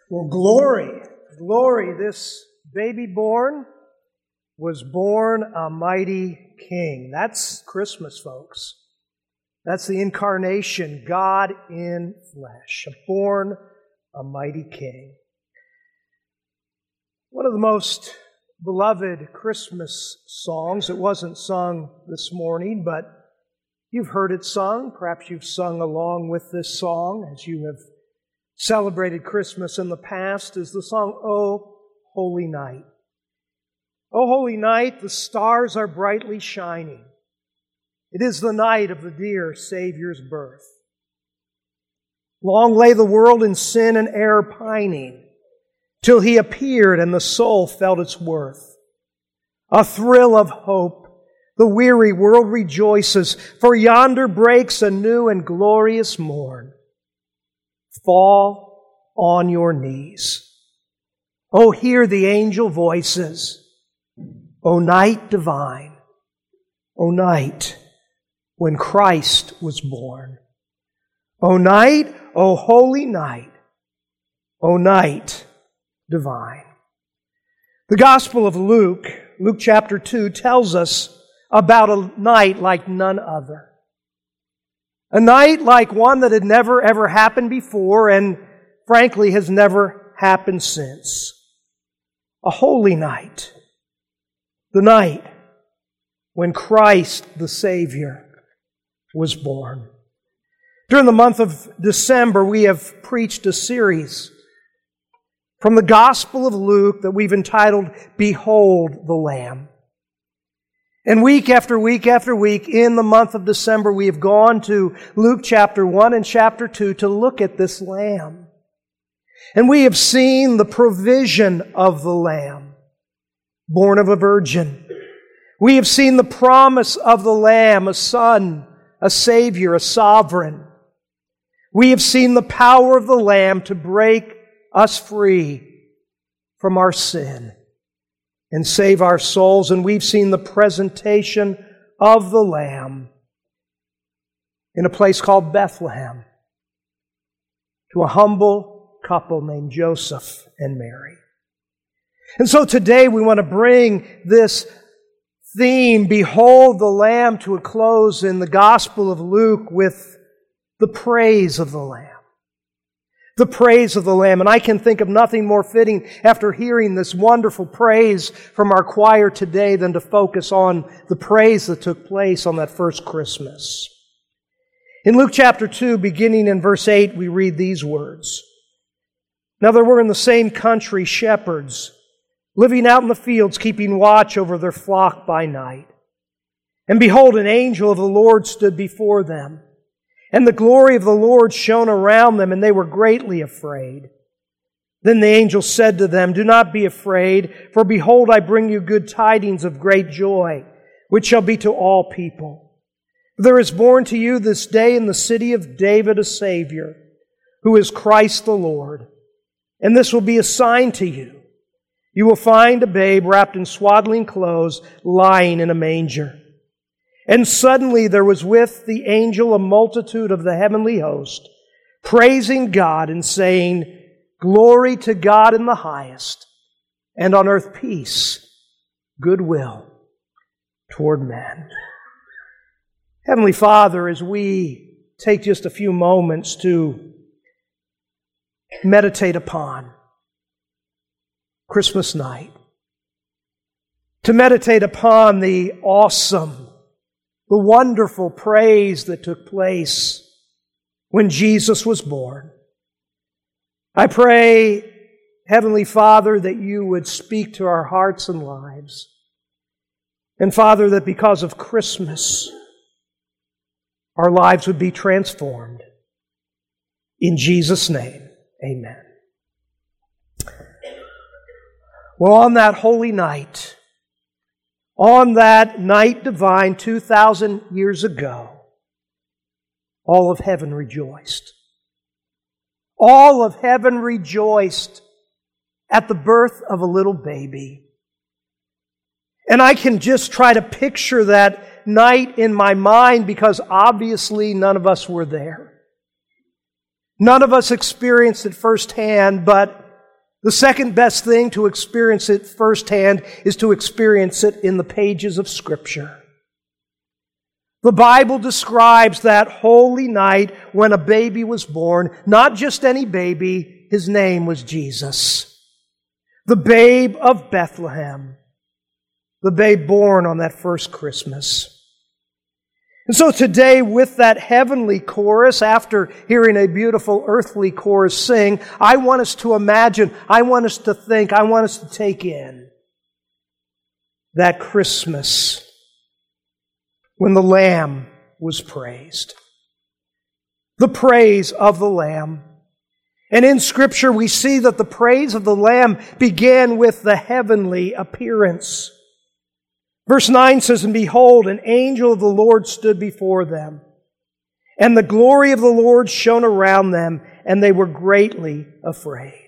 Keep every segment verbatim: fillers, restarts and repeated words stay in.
Well, glory, glory, this baby born was born a mighty king. That's Christmas, folks. That's the incarnation, God in flesh, born a mighty king. One of the most beloved Christmas songs, it wasn't sung this morning, but you've heard it sung. Perhaps you've sung along with this song as you have celebrated Christmas in the past, is the song, "O Holy Night." O holy night, the stars are brightly shining. It is the night of the dear Savior's birth. Long lay the world in sin and error pining, till He appeared and the soul felt its worth. A thrill of hope, the weary world rejoices, for yonder breaks a new and glorious morn. Fall on your knees. Oh, hear the angel voices. O night divine, O night when Christ was born. O night, O holy night, O night divine. The Gospel of Luke, Luke chapter two, tells us about a night like none other. A night like one that had never ever happened before and frankly has never happened since. A holy night. The night when Christ the Savior was born. During the month of December, we have preached a series from the Gospel of Luke that we've entitled, "Behold the Lamb." And week after week after week in the month of December, we have gone to Luke chapter one and chapter two to look at this Lamb. And we have seen the provision of the Lamb, born of a virgin. We have seen the promise of the Lamb, a Son, a Savior, a Sovereign. We have seen the power of the Lamb to break us free from our sin and save our souls. And we've seen the presentation of the Lamb in a place called Bethlehem to a humble couple named Joseph and Mary. And so today we want to bring this theme, "Behold the Lamb," to a close in the Gospel of Luke with the praise of the Lamb. The praise of the Lamb. And I can think of nothing more fitting after hearing this wonderful praise from our choir today than to focus on the praise that took place on that first Christmas. In Luke chapter two, beginning in verse eight, we read these words. "Now there were in the same country shepherds, living out in the fields, keeping watch over their flock by night. And behold, an angel of the Lord stood before them. And the glory of the Lord shone around them, and they were greatly afraid. Then the angel said to them, 'Do not be afraid, for behold, I bring you good tidings of great joy, which shall be to all people. There is born to you this day in the city of David a Savior, who is Christ the Lord. And this will be a sign to you. You will find a babe wrapped in swaddling clothes, lying in a manger.' And suddenly there was with the angel a multitude of the heavenly host, praising God and saying, 'Glory to God in the highest, and on earth peace, goodwill toward men.'" Heavenly Father, as we take just a few moments to meditate upon Christmas night, to meditate upon the awesome, the wonderful praise that took place when Jesus was born, I pray, Heavenly Father, that you would speak to our hearts and lives. And Father, that because of Christmas, our lives would be transformed. In Jesus' name, amen. Well, on that holy night, on that night divine two thousand years ago, all of heaven rejoiced. All of heaven rejoiced at the birth of a little baby. And I can just try to picture that night in my mind because obviously none of us were there. None of us experienced it firsthand, but The second best thing to experience it firsthand is to experience it in the pages of Scripture. The Bible describes that holy night when a baby was born, not just any baby, his name was Jesus. The babe of Bethlehem. The babe born on that first Christmas. And so today, with that heavenly chorus, after hearing a beautiful earthly chorus sing, I want us to imagine, I want us to think, I want us to take in that Christmas when the Lamb was praised. The praise of the Lamb. And in Scripture we see that the praise of the Lamb began with the heavenly appearance. Verse nine says, "And behold, an angel of the Lord stood before them, and the glory of the Lord shone around them, and they were greatly afraid."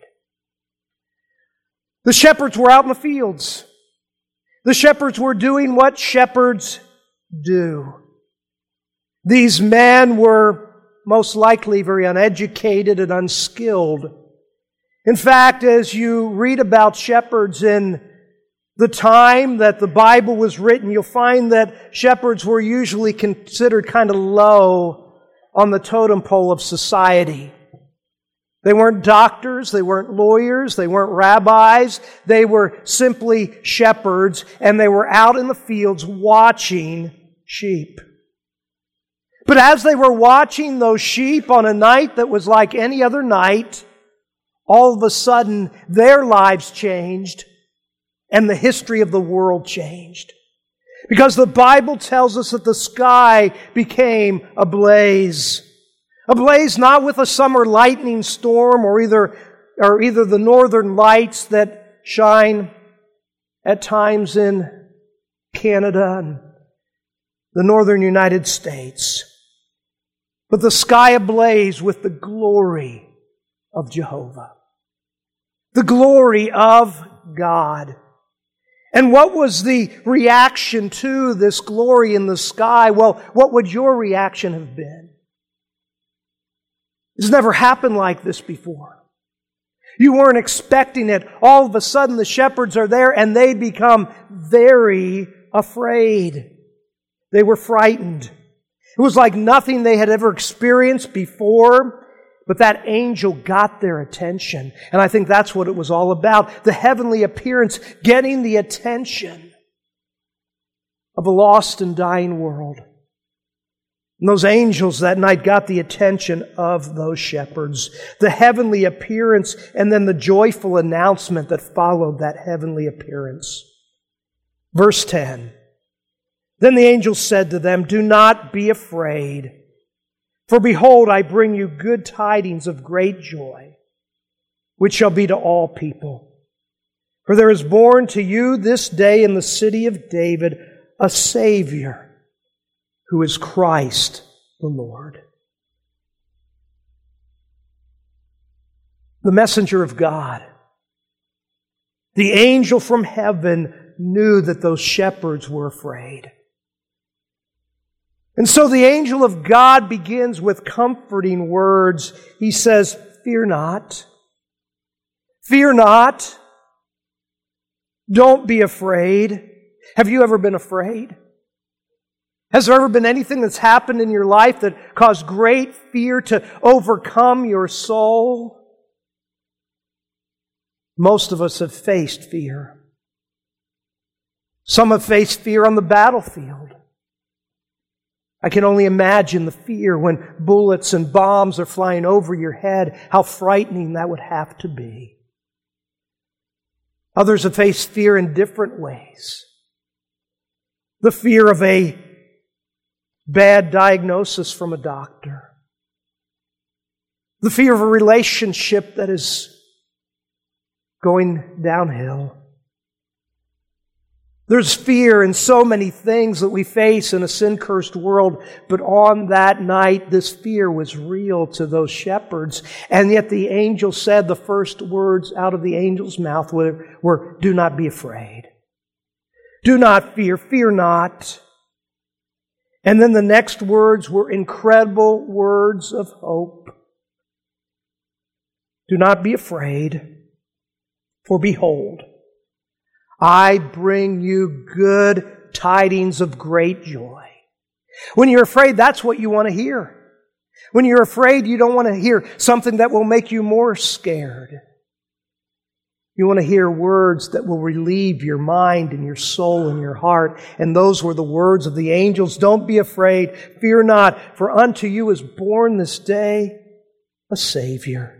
The shepherds were out in the fields. The shepherds were doing what shepherds do. These men were most likely very uneducated and unskilled. In fact, as you read about shepherds in the time that the Bible was written, you'll find that shepherds were usually considered kind of low on the totem pole of society. They weren't doctors, they weren't lawyers, they weren't rabbis, they were simply shepherds, and they were out in the fields watching sheep. But as they were watching those sheep on a night that was like any other night, all of a sudden their lives changed, and the history of the world changed. Because the Bible tells us that the sky became ablaze. Ablaze not with a summer lightning storm or either, or either the northern lights that shine at times in Canada and the northern United States. But the sky ablaze with the glory of Jehovah. The glory of God. And what was the reaction to this glory in the sky? Well, what would your reaction have been? It's never happened like this before. You weren't expecting it. All of a sudden the shepherds are there and they become very afraid. They were frightened. It was like nothing they had ever experienced before. But that angel got their attention. And I think that's what it was all about. The heavenly appearance getting the attention of a lost and dying world. And those angels that night got the attention of those shepherds. The heavenly appearance and then the joyful announcement that followed that heavenly appearance. Verse ten. Then the angel said to them, "Do not be afraid. For behold, I bring you good tidings of great joy, which shall be to all people. For there is born to you this day in the city of David a Savior, who is Christ the Lord." The messenger of God, the angel from heaven, knew that those shepherds were afraid. And so the angel of God begins with comforting words. He says, "Fear not. Fear not. Don't be afraid." Have you ever been afraid? Has there ever been anything that's happened in your life that caused great fear to overcome your soul? Most of us have faced fear. Some have faced fear on the battlefield. I can only imagine the fear when bullets and bombs are flying over your head, how frightening that would have to be. Others have faced fear in different ways. The fear of a bad diagnosis from a doctor. The fear of a relationship that is going downhill. There's fear in so many things that we face in a sin-cursed world, but on that night, this fear was real to those shepherds. And yet the angel said, the first words out of the angel's mouth were, were "Do not be afraid. Do not fear. Fear not." And then the next words were incredible words of hope. "Do not be afraid. For behold, I bring you good tidings of great joy. When you're afraid, that's what you want to hear. When you're afraid, you don't want to hear something that will make you more scared. You want to hear words that will relieve your mind and your soul and your heart. And those were the words of the angels. Don't be afraid. Fear not, for unto you is born this day a Savior,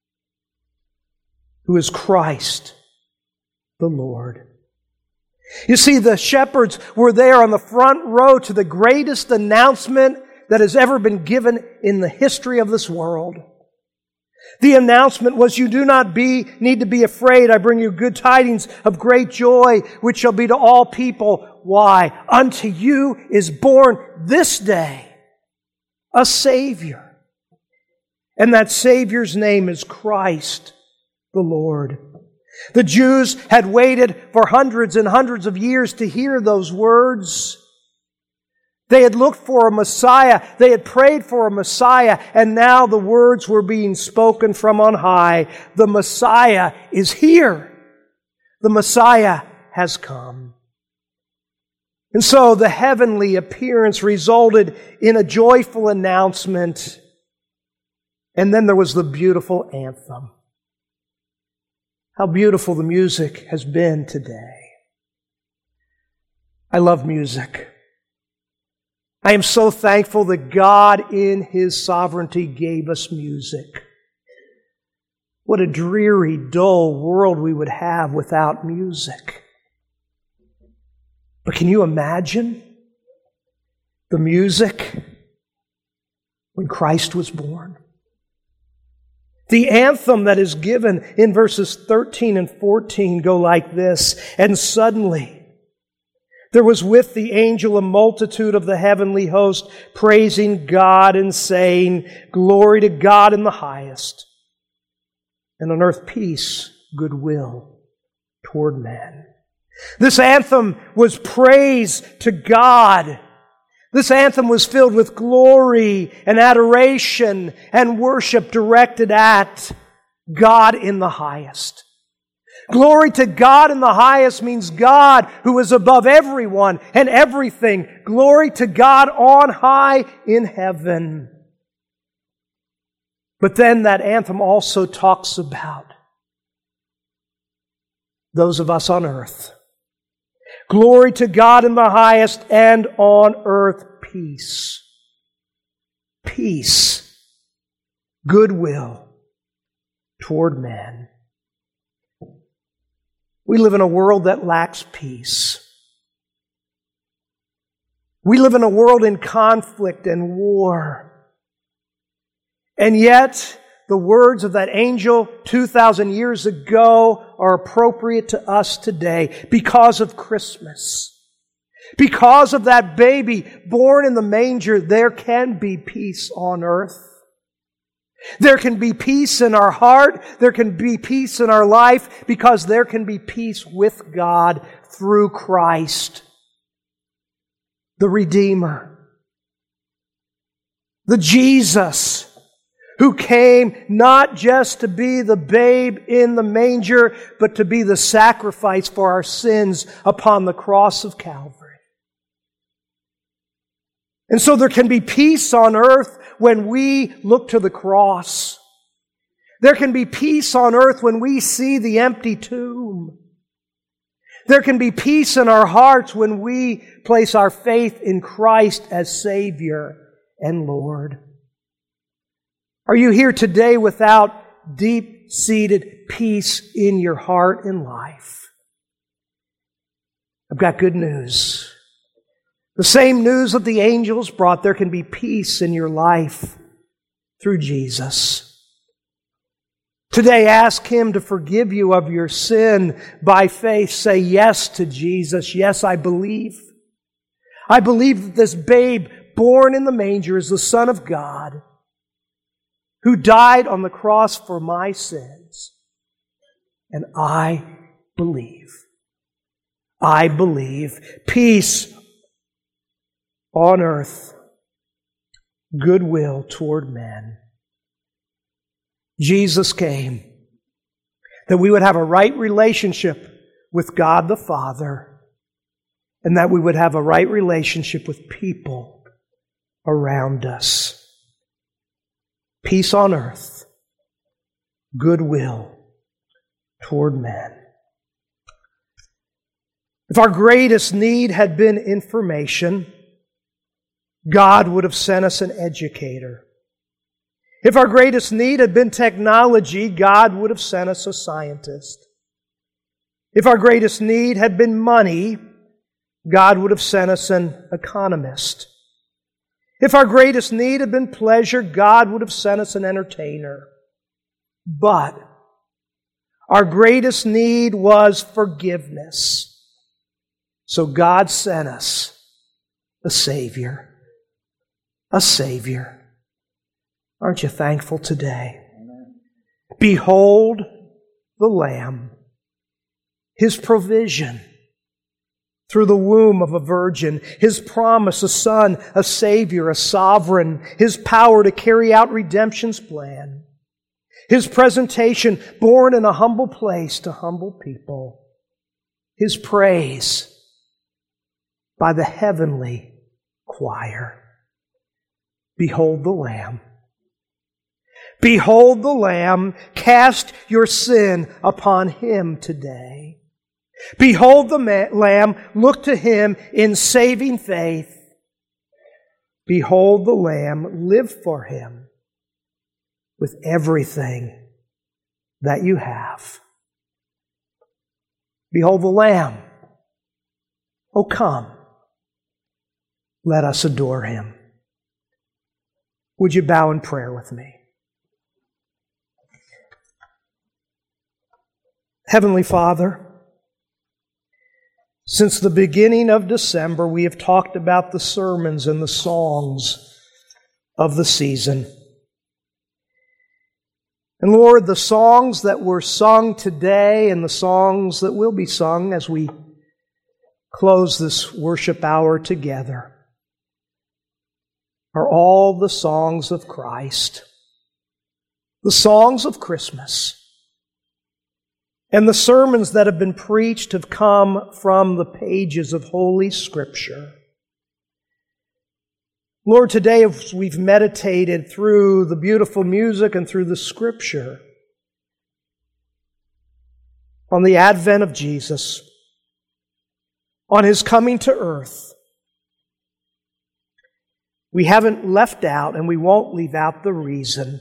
who is Christ the Lord. You see, the shepherds were there on the front row to the greatest announcement that has ever been given in the history of this world. The announcement was, you do not be, need to be afraid. I bring you good tidings of great joy, which shall be to all people. Why? Unto you is born this day a Savior. And that Savior's name is Christ the Lord. The Jews had waited for hundreds and hundreds of years to hear those words. They had looked for a Messiah. They had prayed for a Messiah. And now the words were being spoken from on high. The Messiah is here. The Messiah has come. And so the heavenly appearance resulted in a joyful announcement. And then there was the beautiful anthem. How beautiful the music has been today. I love music. I am so thankful that God in His sovereignty gave us music. What a dreary, dull world we would have without music. But can you imagine the music when Christ was born? The anthem that is given in verses thirteen and fourteen go like this. And suddenly there was with the angel a multitude of the heavenly host, praising God and saying, Glory to God in the highest, and on earth peace, goodwill toward men. This anthem was praise to God. This anthem was filled with glory and adoration and worship directed at God in the highest. Glory to God in the highest means God who is above everyone and everything. Glory to God on high in heaven. But then that anthem also talks about those of us on earth. Glory to God in the highest, and on earth peace. Peace. Goodwill toward men. We live in a world that lacks peace. We live in a world in conflict and war. And yet, the words of that angel two thousand years ago are appropriate to us today because of Christmas. Because of that baby born in the manger, there can be peace on earth. There can be peace in our heart. There can be peace in our life because there can be peace with God through Christ, the Redeemer, the Jesus who came not just to be the babe in the manger, but to be the sacrifice for our sins upon the cross of Calvary. And so there can be peace on earth when we look to the cross. There can be peace on earth when we see the empty tomb. There can be peace in our hearts when we place our faith in Christ as Savior and Lord. Are you here today without deep-seated peace in your heart and life? I've got good news. The same news that the angels brought, there can be peace in your life through Jesus. Today, ask Him to forgive you of your sin by faith. Say yes to Jesus. Yes, I believe. I believe that this babe born in the manger is the Son of God, who died on the cross for my sins. And I believe. I believe. Peace on earth, goodwill toward men. Jesus came that we would have a right relationship with God the Father, and that we would have a right relationship with people around us. Peace on earth, goodwill toward men. If our greatest need had been information, God would have sent us an educator. If our greatest need had been technology, God would have sent us a scientist. If our greatest need had been money, God would have sent us an economist. If our greatest need had been pleasure, God would have sent us an entertainer. But our greatest need was forgiveness. So God sent us a Savior. A Savior. Aren't you thankful today? Amen. Behold the Lamb. His provision through the womb of a virgin. His promise, a Son, a Savior, a Sovereign. His power to carry out redemption's plan. His presentation born in a humble place to humble people. His praise by the heavenly choir. Behold the Lamb. Behold the Lamb. Cast your sin upon Him today. Behold the ma- Lamb. Look to Him in saving faith. Behold the Lamb. Live for Him with everything that you have. Behold the Lamb. Oh, come. Let us adore Him. Would you bow in prayer with me? Heavenly Father, since the beginning of December, we have talked about the sermons and the songs of the season. And Lord, the songs that were sung today and the songs that will be sung as we close this worship hour together are all the songs of Christ, the songs of Christmas. And the sermons that have been preached have come from the pages of Holy Scripture. Lord, today as we've meditated through the beautiful music and through the Scripture on the advent of Jesus, on His coming to earth, we haven't left out and we won't leave out the reason.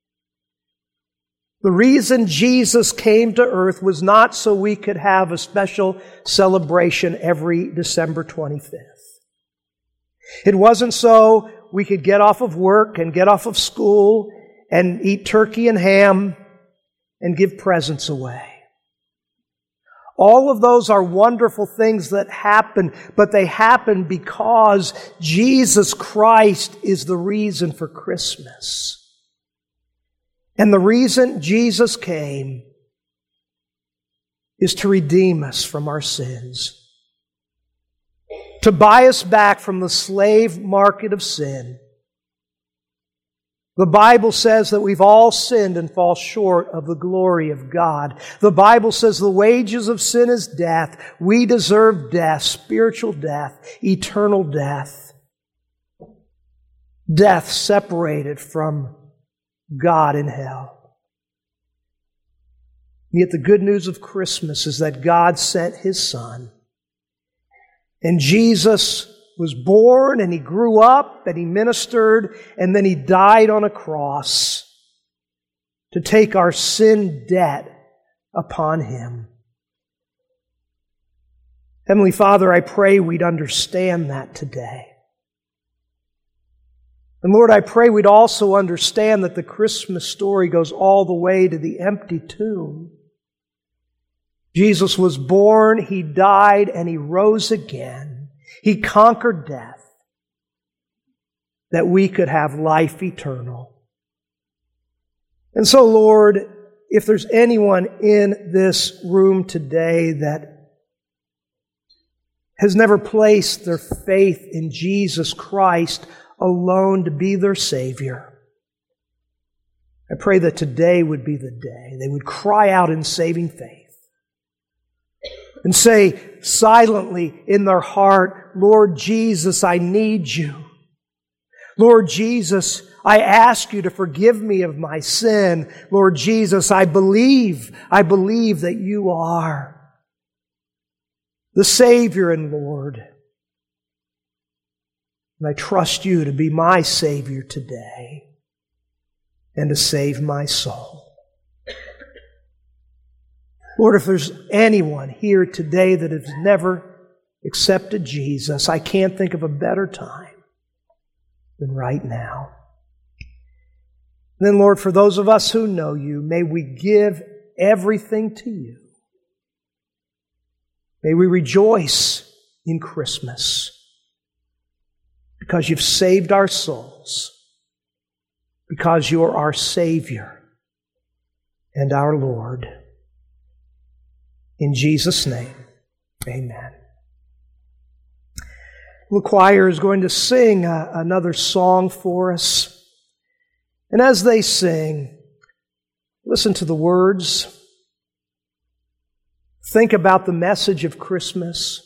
The reason Jesus came to earth was not so we could have a special celebration every December twenty-fifth. It wasn't so we could get off of work and get off of school and eat turkey and ham and give presents away. All of those are wonderful things that happen, but they happen because Jesus Christ is the reason for Christmas. And the reason Jesus came is to redeem us from our sins, to buy us back from the slave market of sin. The Bible says that we've all sinned and fall short of the glory of God. The Bible says the wages of sin is death. We deserve death, spiritual death, eternal death. Death separated from God in hell. Yet the good news of Christmas is that God sent His Son. And Jesus was born and He grew up and He ministered and then He died on a cross to take our sin debt upon Him. Heavenly Father, I pray we'd understand that today. And Lord, I pray we'd also understand that the Christmas story goes all the way to the empty tomb. Jesus was born, He died, and He rose again. He conquered death that we could have life eternal. And so, Lord, if there's anyone in this room today that has never placed their faith in Jesus Christ alone to be their Savior, I pray that today would be the day they would cry out in saving faith and say silently in their heart, Lord Jesus, I need you. Lord Jesus, I ask you to forgive me of my sin. Lord Jesus, I believe, I believe that you are the Savior and Lord. And I trust you to be my Savior today and to save my soul. Lord, if there's anyone here today that has never accepted Jesus, I can't think of a better time than right now. And then, Lord, for those of us who know you, may we give everything to you. May we rejoice in Christmas because you've saved our souls, because you're our Savior and our Lord. In Jesus' name, amen. The choir is going to sing uh, another song for us. And as they sing, listen to the words. Think about the message of Christmas.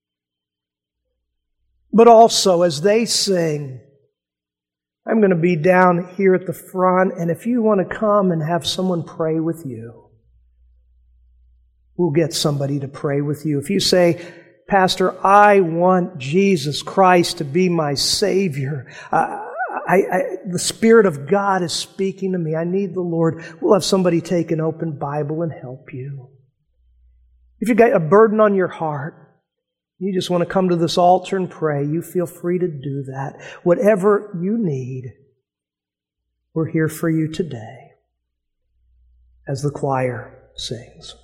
But also, as they sing, I'm going to be down here at the front, and if you want to come and have someone pray with you, we'll get somebody to pray with you. If you say, Pastor, I want Jesus Christ to be my Savior. Uh, I, I, the Spirit of God is speaking to me. I need the Lord. We'll have somebody take an open Bible and help you. If you've got a burden on your heart, you just want to come to this altar and pray, you feel free to do that. Whatever you need, we're here for you today as the choir sings.